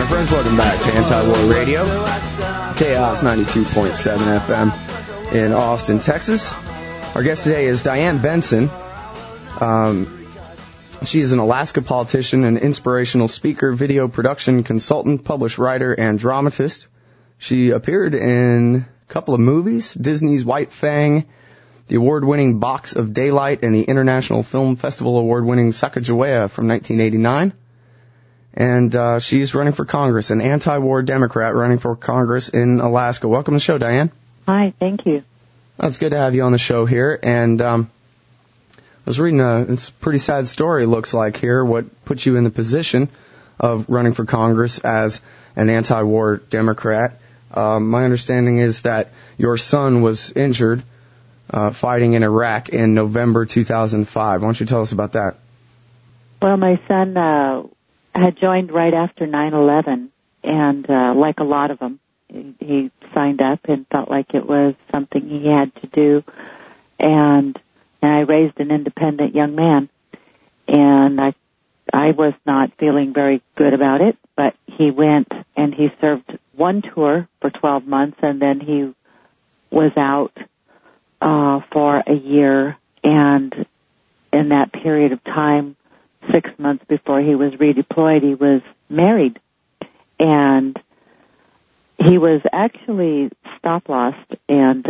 my friends, welcome back to Anti-War Radio, Chaos 92.7 FM in Austin, Texas. Our guest today is Diane Benson. She is an Alaska politician, an inspirational speaker, video production consultant, published writer, and dramatist. She appeared in a couple of movies, Disney's White Fang, the award-winning Box of Daylight, and the International Film Festival award-winning Sacagawea from 1989. And she's running for Congress, an anti-war Democrat running for Congress in Alaska. Welcome to the show, Diane. Hi, thank you. Well, it's good to have you on the show here. And I was reading it's a pretty sad story, looks like here, what put you in the position of running for Congress as an anti-war Democrat. My understanding is that your son was injured fighting in Iraq in November 2005. Why don't you tell us about that? Well, my son had joined right after 9/11, and like a lot of them, he signed up and felt like it was something he had to do. And I raised an independent young man, and I was not feeling very good about it, but he went and he served one tour for 12 months, and then he was out for a year, and in that period of time, 6 months before he was redeployed, he was married. And he was actually stop-lossed, and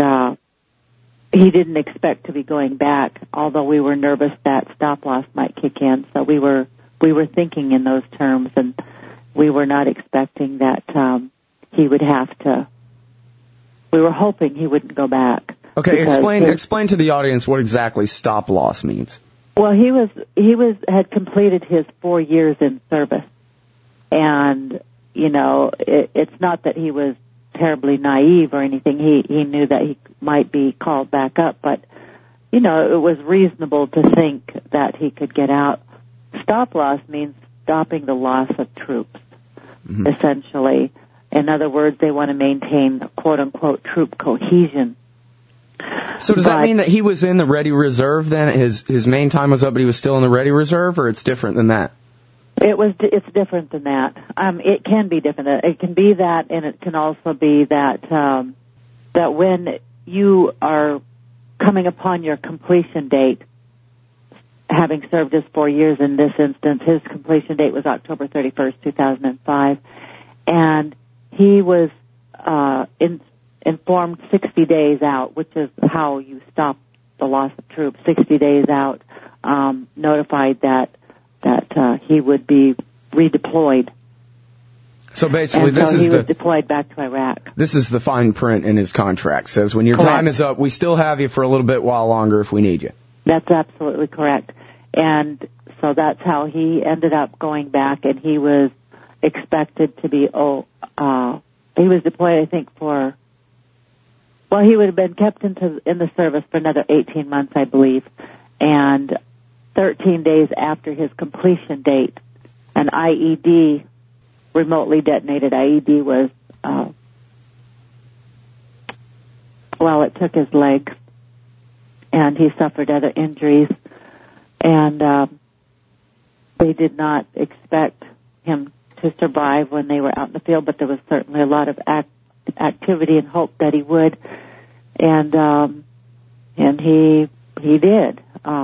he didn't expect to be going back, although we were nervous that stop-loss might kick in. So we were thinking in those terms, and we were not expecting that he would have to. We were hoping he wouldn't go back. Okay, explain to the audience what exactly stop-loss means. Well, he had completed his 4 years in service, and it's not that he was terribly naive or anything. He knew that he might be called back up, but it was reasonable to think that he could get out. Stop loss means stopping the loss of troops, essentially. In other words, they want to maintain quote unquote troop cohesion. So does that mean that he was in the Ready Reserve then? His main time was up, but he was still in the Ready Reserve, or it's different than that? It's different than that. It can be different. It can be that, and it can also be that that when you are coming upon your completion date, having served his 4 years in this instance, his completion date was October 31st, 2005, and he was informed 60 days out, which is how you stop the loss of troops. 60 days out, notified that he would be redeployed. So basically, he was deployed back to Iraq. This is the fine print in his contract. Says when your time is up, we still have you for a little bit while longer if we need you. That's absolutely correct. And so that's how he ended up going back, and he was expected to be. He was deployed, I think, he would have been kept in the service for another 18 months, I believe. And 13 days after his completion date, an IED, remotely detonated IED, was, it took his legs, and he suffered other injuries. And they did not expect him to survive when they were out in the field, but there was certainly a lot of activity and hope that he would, and he did.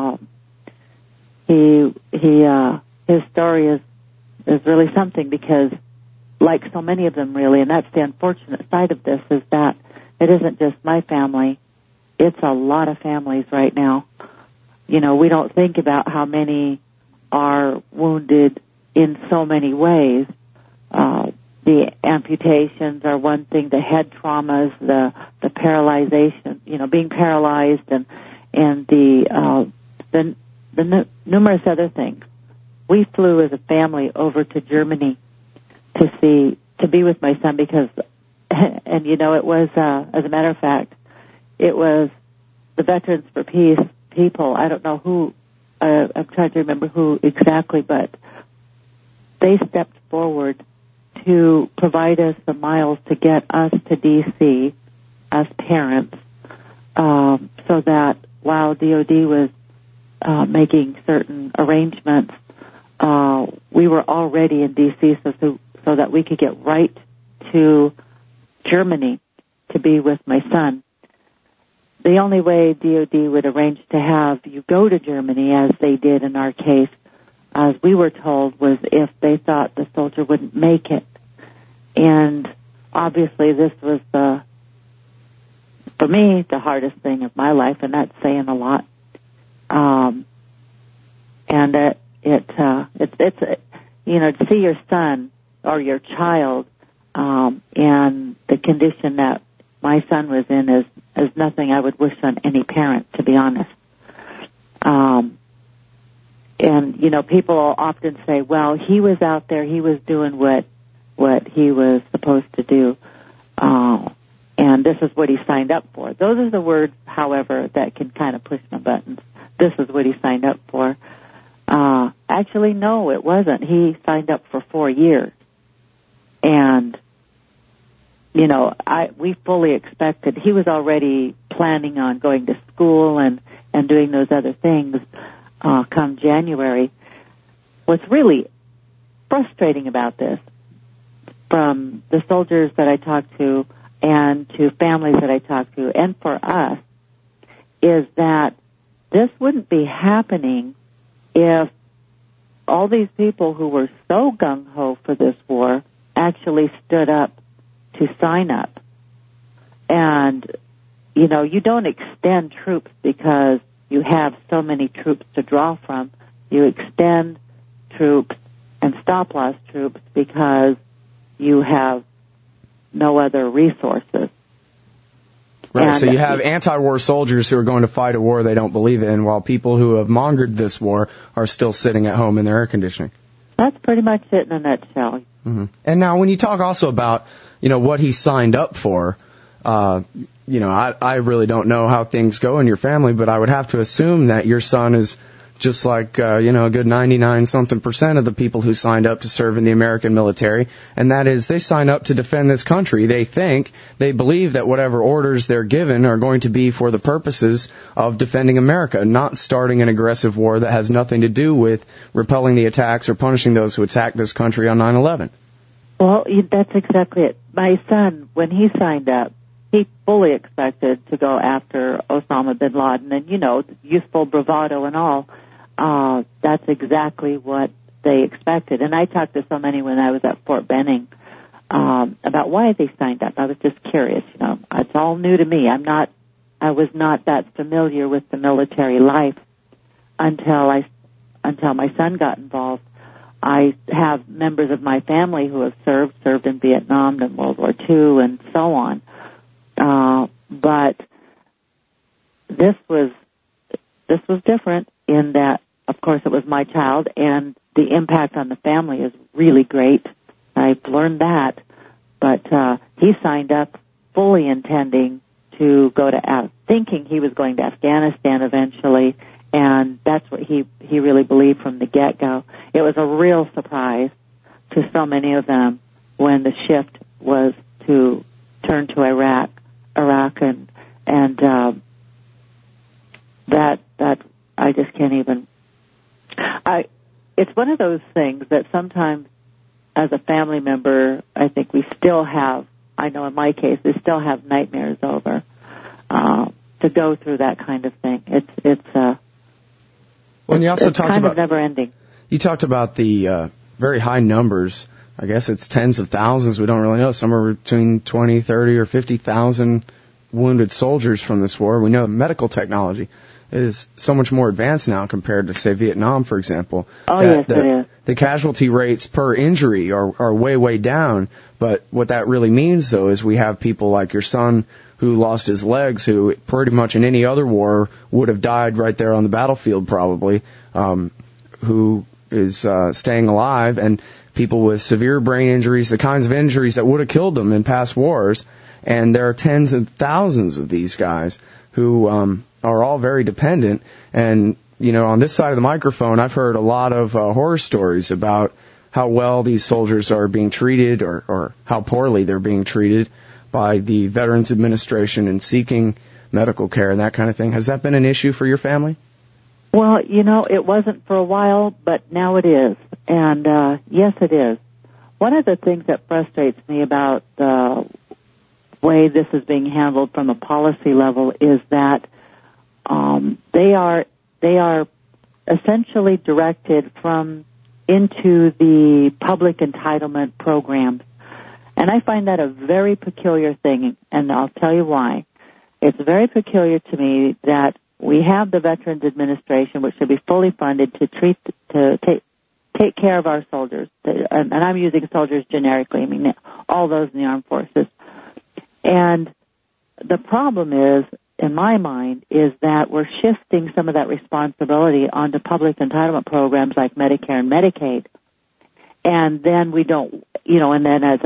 His story is really something, because, like so many of them, really, and that's the unfortunate side of this, is that it isn't just my family; it's a lot of families right now. We don't think about how many are wounded in so many ways. The amputations are one thing, the head traumas, the paralyzation, being paralyzed, and the numerous other things. We flew as a family over to Germany to be with my son, because, and it was, as a matter of fact, it was the Veterans for Peace people. I don't know who, I'm trying to remember who exactly, but they stepped forward to provide us the miles to get us to D.C. as parents, so that while DOD was making certain arrangements, we were already in D.C. so that we could get right to Germany to be with my son. The only way DOD would arrange to have you go to Germany, as they did in our case, as we were told, was if they thought the soldier wouldn't make it. And obviously this was for me, the hardest thing of my life, and that's saying a lot. And it's to see your son or your child, and the condition that my son was in is nothing I would wish on any parent, to be honest. And, people often say, well, he was out there, he was doing what he was supposed to do, and this is what he signed up for. Those are the words, however, that can kind of push my buttons. This is what he signed up for. Actually, no, it wasn't. He signed up for 4 years. And, we fully expected, he was already planning on going to school and doing those other things come January. What's really frustrating about this, from the soldiers that I talked to and to families that I talked to, and for us, is that this wouldn't be happening if all these people who were so gung-ho for this war actually stood up to sign up. And, you don't extend troops because you have so many troops to draw from. You extend troops and stop-loss troops because you have no other resources. Right, and so you have anti-war soldiers who are going to fight a war they don't believe in, while people who have mongered this war are still sitting at home in their air conditioning. That's pretty much it in a nutshell. Mm-hmm. And now when you talk also about, what he signed up for, I really don't know how things go in your family, but I would have to assume that your son is just like, a good 99-something% of the people who signed up to serve in the American military, and that is they sign up to defend this country. They believe that whatever orders they're given are going to be for the purposes of defending America, not starting an aggressive war that has nothing to do with repelling the attacks or punishing those who attacked this country on 9/11. Well, that's exactly it. My son, when he signed up, he fully expected to go after Osama bin Laden, and, youthful bravado and all. That's exactly what they expected. And I talked to so many when I was at Fort Benning about why they signed up. I was just curious. It's all new to me. I was not that familiar with the military life until my son got involved. I have members of my family who have served in Vietnam and World War II and so on. But this was different in that, of course, it was my child, and the impact on the family is really great. I've learned that. But he signed up fully intending to go to, thinking he was going to Afghanistan eventually, and that's what he really believed from the get-go. It was a real surprise to so many of them when the shift was to turn to Iraq, and that I just can't even. It's one of those things that sometimes, as a family member, I think we still have. I know in my case, we still have nightmares over to go through that kind of thing. Well, you also talked kind about of never ending. You talked about the very high numbers. I guess it's tens of thousands. We don't really know. Somewhere between 20, 30, or 50,000 wounded soldiers from this war. We know medical technology is so much more advanced now compared to, say, Vietnam, for example. Oh, yes, it is. The casualty rates per injury are way, way down. But what that really means, though, is we have people like your son who lost his legs, who pretty much in any other war would have died right there on the battlefield probably, who is staying alive, and people with severe brain injuries, the kinds of injuries that would have killed them in past wars. And there are tens of thousands of these guys who are all very dependent. And, on this side of the microphone, I've heard a lot of horror stories about how well these soldiers are being treated or how poorly they're being treated by the Veterans Administration in seeking medical care and that kind of thing. Has that been an issue for your family? Well, it wasn't for a while, but now it is. And, yes, it is. one of the things that frustrates me about the way this is being handled from a policy level is that they are essentially directed into the public entitlement programs. And I find that a very peculiar thing, and I'll tell you why. It's very peculiar to me that we have the Veterans Administration, which should be fully funded to take care of our soldiers. And I'm using soldiers generically. I mean, all those in the armed forces. And the problem is, in my mind, is that we're shifting some of that responsibility onto public entitlement programs like Medicare and Medicaid. And then we don't, and then as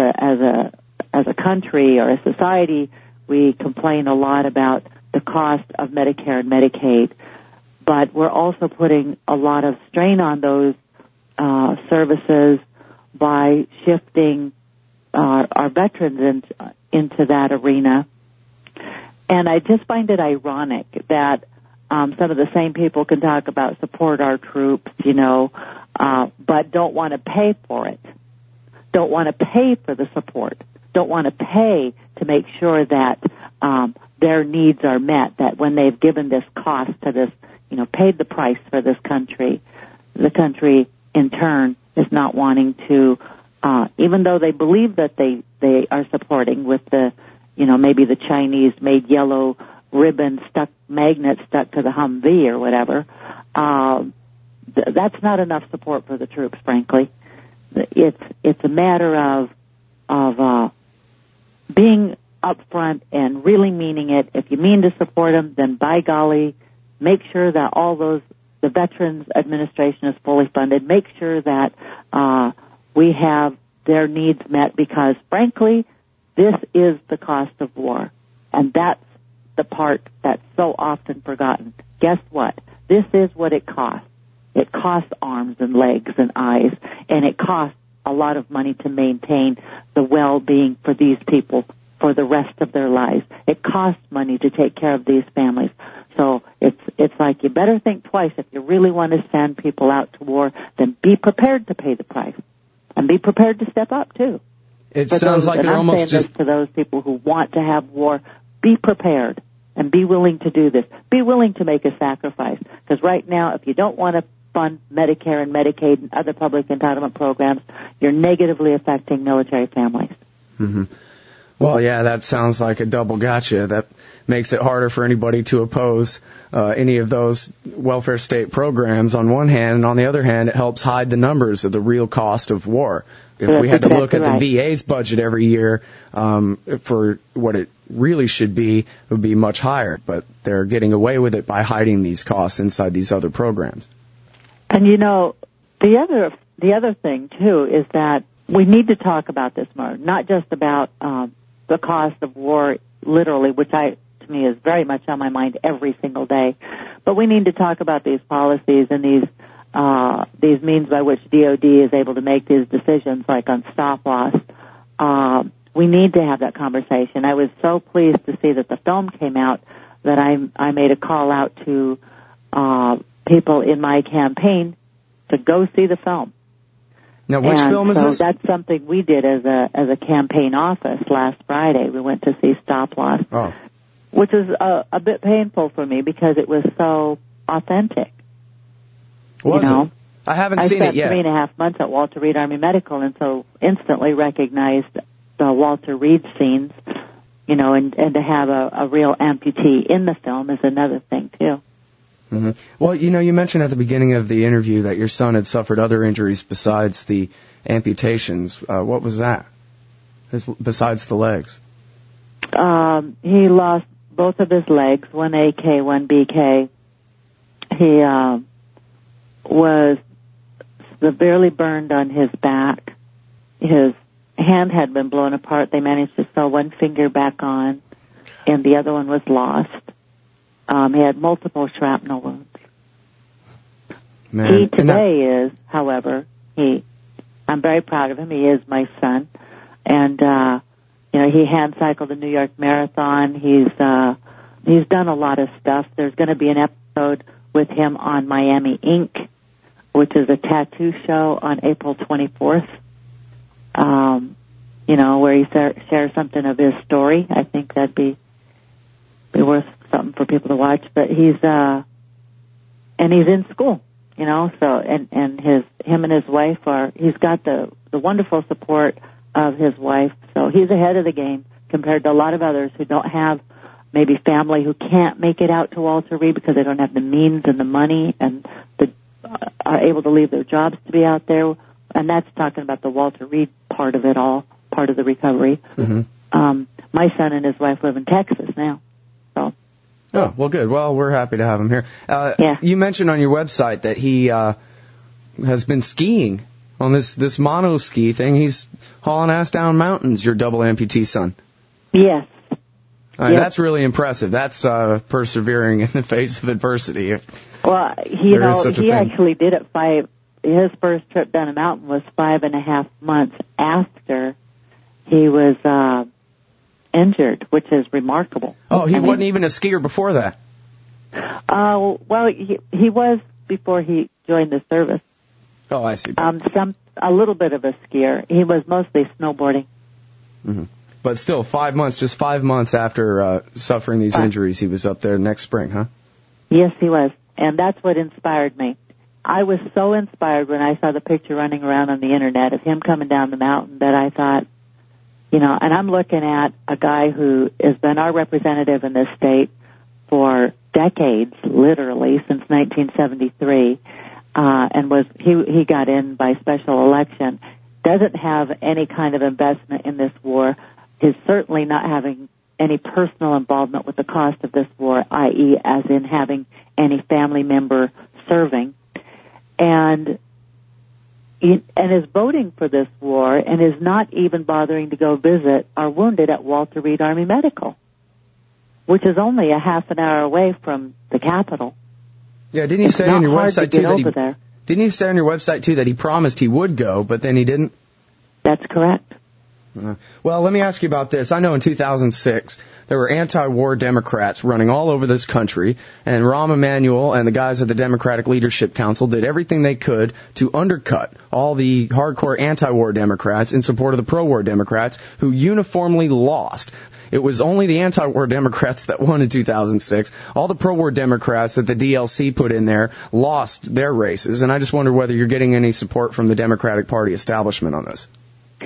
a country or a society, we complain a lot about the cost of Medicare and Medicaid. But we're also putting a lot of strain on those services by shifting our veterans into that arena. And I just find it ironic that some of the same people can talk about support our troops, but don't want to pay for it, don't want to pay for the support, don't want to pay to make sure that their needs are met, that when they've given this cost to this, paid the price for this country, the country in turn is not wanting to, even though they believe that they are supporting with the, maybe the Chinese made yellow ribbon magnet stuck to the Humvee or whatever, that's not enough support for the troops, frankly. It's a matter of being upfront and really meaning it. If you mean to support them, then by golly, make sure that the Veterans Administration is fully funded. Make sure that we have their needs met, because frankly, this is the cost of war, and that's the part that's so often forgotten. Guess what? This is what it costs. It costs arms and legs and eyes, and it costs a lot of money to maintain the well-being for these people for the rest of their lives. It costs money to take care of these families. So it's like you better think twice if you really want to send people out to war, then be prepared to pay the price, and be prepared to step up too. It sounds like they're almost just to those people who want to have war. Be prepared and be willing to do this. Be willing to make a sacrifice, because right now, if you don't want to fund Medicare and Medicaid and other public entitlement programs, you're negatively affecting military families. Mm-hmm. Well, yeah, that sounds like a double gotcha. That makes it harder for anybody to oppose any of those welfare state programs on one hand, and on the other hand, it helps hide the numbers of the real cost of war. If we had to look at the VA's budget every year for what it really should be, it would be much higher. But they're getting away with it by hiding these costs inside these other programs. And the other thing too is that we need to talk about this more, not just about the cost of war, literally, which to me is very much on my mind every single day. But we need to talk about these policies and these means by which DOD is able to make these decisions, like on stop loss. We need to have that conversation. I was so pleased to see that the film came out that I made a call out to people in my campaign to go see the film. Now, which film is this? That's something we did as a campaign office last Friday. We went to see Stop Loss, which is a bit painful for me because it was so authentic. Was it? I haven't seen it yet. I spent 3.5 months at Walter Reed Army Medical, and so instantly recognized the Walter Reed scenes, and to have a real amputee in the film is another thing, too. Mm-hmm. Well, you mentioned at the beginning of the interview that your son had suffered other injuries besides the amputations. What was that, besides the legs? He lost both of his legs, one AK, one BK. He was severely burned on his back. His hand had been blown apart. They managed to sew one finger back on, and the other one was lost. He had multiple shrapnel wounds. Man. He today is, however, I'm very proud of him. He is my son. And, he hand cycled the New York Marathon. He's done a lot of stuff. There's going to be an episode with him on Miami Ink, which is a tattoo show on April 24th. where he shares something of his story. I think that'd be worth something for people to watch. But he's in school, so, and him and his wife he's got the wonderful support of his wife. So he's ahead of the game compared to a lot of others who don't have maybe family who can't make it out to Walter Reed because they don't have the means and the money and are able to leave their jobs to be out there. And that's talking about the Walter Reed part of it all, part of the recovery. Mm-hmm. My son and his wife live in Texas now. So. Oh, well, good. Well, we're happy to have him here. Yeah. You mentioned on your website that he has been skiing on this mono ski thing. He's hauling ass down mountains, your double amputee son. Yes. Yes. That's really impressive. That's persevering in the face of adversity. Well, he actually did it his first trip down a mountain was 5.5 months after he was injured, which is remarkable. Oh, he wasn't even a skier before that? Well, he was before he joined the service. Oh, I see. A little bit of a skier. He was mostly snowboarding. Mm-hmm. But still, 5 months, just 5 months after suffering these injuries, he was up there next spring, huh? Yes, he was. And that's what inspired me. I was so inspired when I saw the picture running around on the Internet of him coming down the mountain that I thought, and I'm looking at a guy who has been our representative in this state for decades, literally, since 1973, and he got in by special election, doesn't have any kind of investment in this war, is certainly not having any personal involvement with the cost of this war, i.e., as in having any family member serving, and is voting for this war and is not even bothering to go visit our wounded at Walter Reed Army Medical, which is only a half an hour away from the Capitol. Yeah, didn't you say on your website too that didn't you say on your website too that he promised he would go, but then he didn't? That's correct. Well, let me ask you about this. I know in 2006, there were anti-war Democrats running all over this country, and Rahm Emanuel and the guys at the Democratic Leadership Council did everything they could to undercut all the hardcore anti-war Democrats in support of the pro-war Democrats, who uniformly lost. It was only the anti-war Democrats that won in 2006. All the pro-war Democrats that the DLC put in there lost their races, and I just wonder whether you're getting any support from the Democratic Party establishment on this.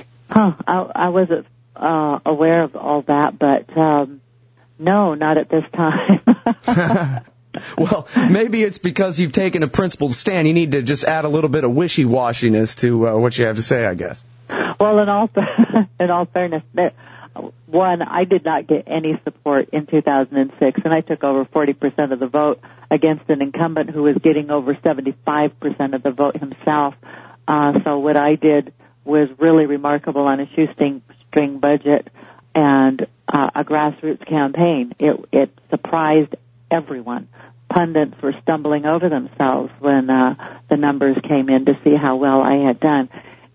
I wasn't aware of all that, but no, not at this time. Well, maybe it's because you've taken a principled stand. You need to just add a little bit of wishy-washiness to what you have to say, I guess. Well, in all fairness, one, I did not get any support in 2006, and I took over 40% of the vote against an incumbent who was getting over 75% of the vote himself. So what I did was really remarkable on a shoestring budget and a grassroots campaign. It surprised everyone. Pundits were stumbling over themselves when the numbers came in to see how well I had done.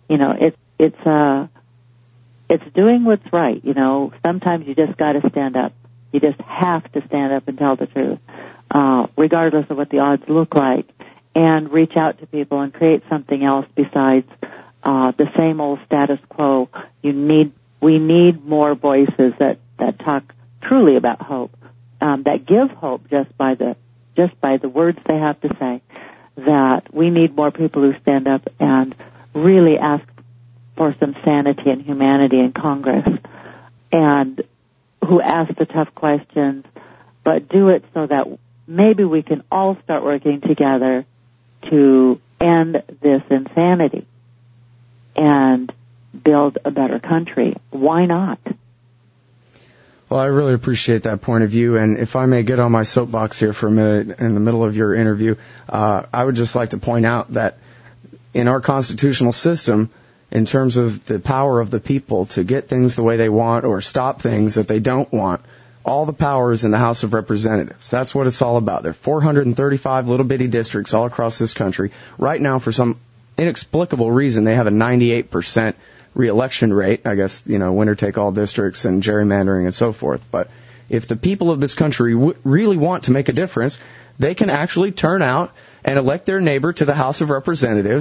It's doing what's right. Sometimes you just got to stand up. You just have to stand up and tell the truth, regardless of what the odds look like, and reach out to people and create something else besides the same old status quo. We need more voices that talk truly about hope, that give hope just by the words they have to say. That we need more people who stand up and really ask for some sanity and humanity in Congress, and who ask the tough questions, but do it so that maybe we can all start working together to end this insanity and build a better country. Why not? Well, I really appreciate that point of view, and if I may get on my soapbox here for a minute in the middle of your interview, I would just like to point out that in our constitutional system, in terms of the power of the people to get things the way they want or stop things that they don't want, all the power is in the House of Representatives. That's what it's all about. There are 435 little bitty districts all across this country. Right now, for some inexplicable reason, they have a 98% reelection rate. I guess, winner-take-all districts and gerrymandering and so forth. But if the people of this country really want to make a difference, they can actually turn out and elect their neighbor to the House of Representatives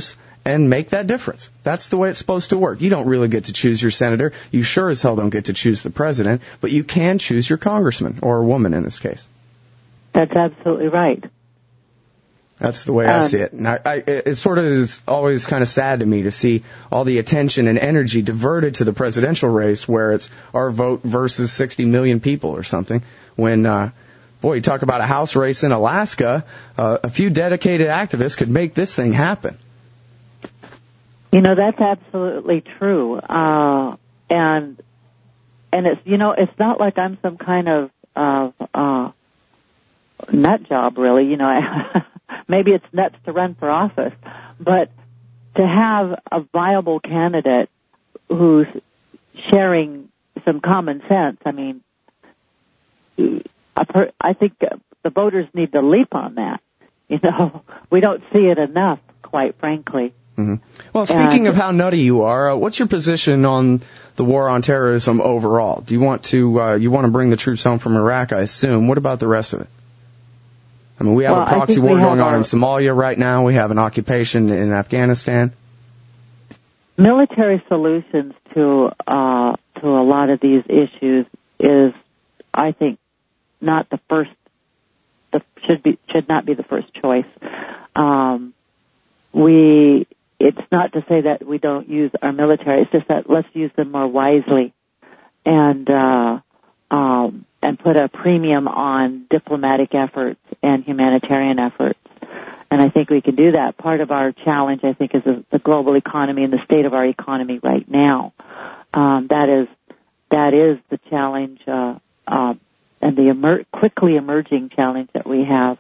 and make that difference. That's the way it's supposed to work. You don't really get to choose your senator. You sure as hell don't get to choose the president, but you can choose your congressman, or woman in this case. That's absolutely right. That's the way I see it. And it sort of is always kind of sad to me to see all the attention and energy diverted to the presidential race where it's our vote versus 60 million people or something. When, boy, you talk about a House race in Alaska, a few dedicated activists could make this thing happen. You know, that's absolutely true. And it's, you know, it's not like I'm some kind of nut job, really. You know, maybe it's nuts to run for office, but to have a viable candidate who's sharing some common sense, I mean, I think the voters need to leap on that. You know, we don't see it enough, quite frankly. Mm-hmm. Well, speaking of how nutty you are, what's your position on the war on terrorism overall? Do you want to bring the troops home from Iraq, I assume? What about the rest of it? I mean, we have a proxy war going on in Somalia right now. We have an occupation in Afghanistan. Military solutions to a lot of these issues is, I think, not the first. Should not be the first choice. It's not to say that we don't use our military. It's just that let's use them more wisely, and put a premium on diplomatic efforts and humanitarian efforts. And I think we can do that. Part of our challenge, I think, is the global economy and the state of our economy right now. That is the challenge, and the quickly emerging challenge that we have.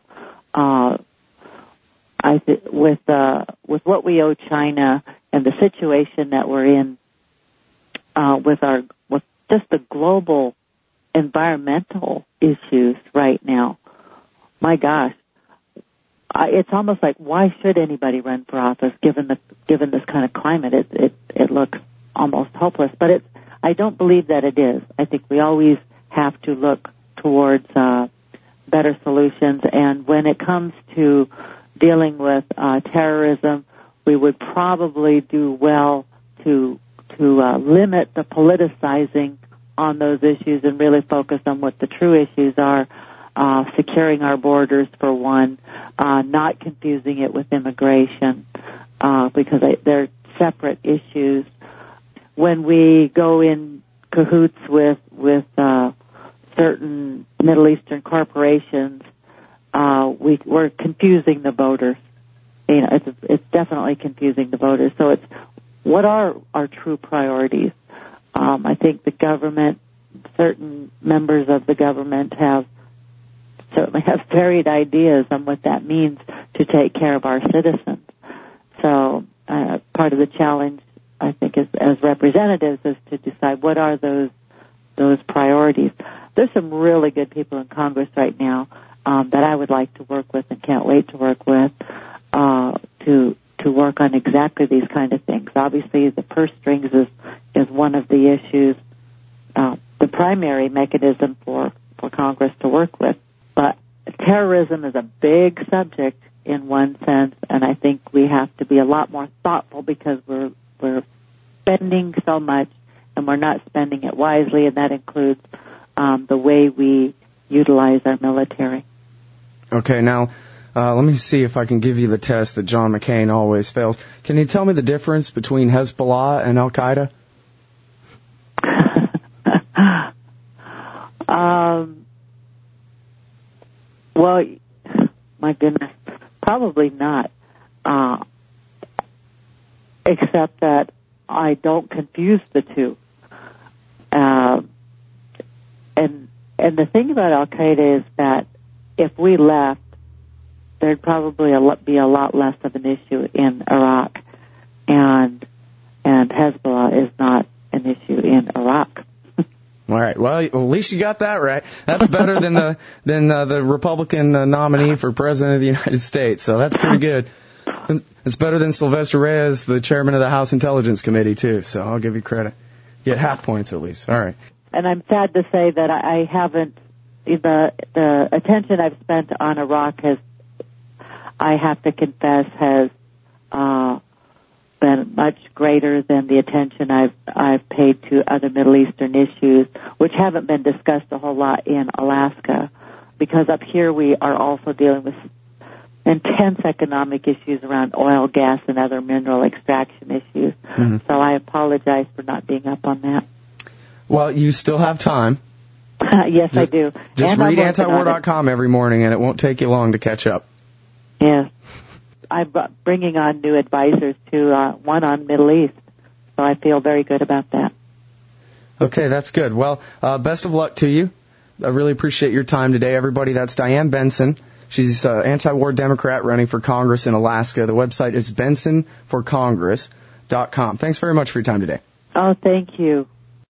With what we owe China and the situation that we're in, with just the global environmental issues right now. My gosh, it's almost like, why should anybody run for office given this kind of climate? It looks almost hopeless, but I don't believe that it is. I think we always have to look towards better solutions, and when it comes to dealing with terrorism, we would probably do well to limit the politicizing on those issues and really focus on what the true issues are, securing our borders for one, not confusing it with immigration, because they're separate issues. When we go in cahoots with certain Middle Eastern corporations, we're confusing the voters. You know, it's definitely confusing the voters. So it's, what are our true priorities? I think the government, certain members of the government certainly have varied ideas on what that means to take care of our citizens. So part of the challenge, I think, as representatives, is to decide what are those priorities. There's some really good people in Congress right now that I would like to work with and can't wait to work with to work on exactly these kind of things. Obviously, the purse strings is one of the issues, the primary mechanism for Congress to work with. But terrorism is a big subject in one sense, and I think we have to be a lot more thoughtful because we're spending so much and we're not spending it wisely, and that includes the way we utilize our military. Okay, now let me see if I can give you the test that John McCain always fails. Can you tell me the difference between Hezbollah and Al-Qaeda? Well, my goodness, probably not. Except that I don't confuse the two. And the thing about Al-Qaeda is that if we left, there'd probably be a lot less of an issue in Iraq, and Hezbollah is not an issue in Iraq. All right. Well, at least you got that right. That's better than the Republican nominee for president of the United States. So that's pretty good. It's better than Sylvester Reyes, the chairman of the House Intelligence Committee, too. So I'll give you credit. Get half points at least. All right. And I'm sad to say that I haven't. The attention I've spent on Iraq I have to confess, has much greater than the attention I've paid to other Middle Eastern issues, which haven't been discussed a whole lot in Alaska, because up here we are also dealing with intense economic issues around oil, gas, and other mineral extraction issues. Mm-hmm. So I apologize for not being up on that. Well, you still have time. Yes, I do. Just read antiwar.com every morning, and it won't take you long to catch up. Yes. I'm bringing on new advisors to one on Middle East, so I feel very good about that. Okay, that's good. Well, best of luck to you. I really appreciate your time today, everybody. That's Diane Benson. She's an anti-war Democrat running for Congress in Alaska. The website is bensonforcongress.com. Thanks very much for your time today. Oh, thank you.